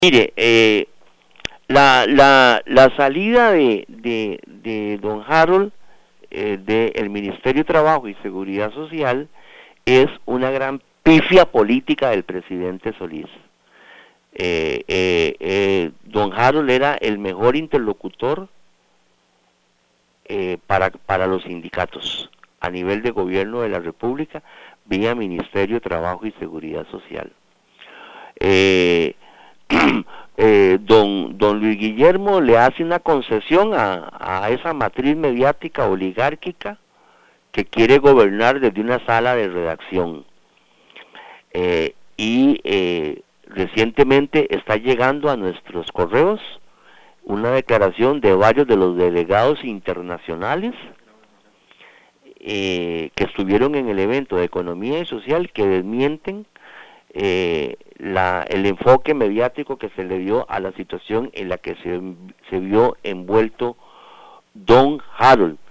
Mire, la salida de don Harold del Ministerio de Trabajo y Seguridad Social es una gran pifia política del presidente Solís. Don Harold era el mejor interlocutor para los sindicatos a nivel de gobierno de la República vía Ministerio de Trabajo y Seguridad Social. Don Luis Guillermo le hace una concesión a esa matriz mediática oligárquica que quiere gobernar desde una sala de redacción. Recientemente está llegando a nuestros correos una declaración de varios de los delegados internacionales que estuvieron en el evento de Economía y Social, que desmienten el enfoque mediático que se le dio a la situación en la que se vio envuelto don Harold.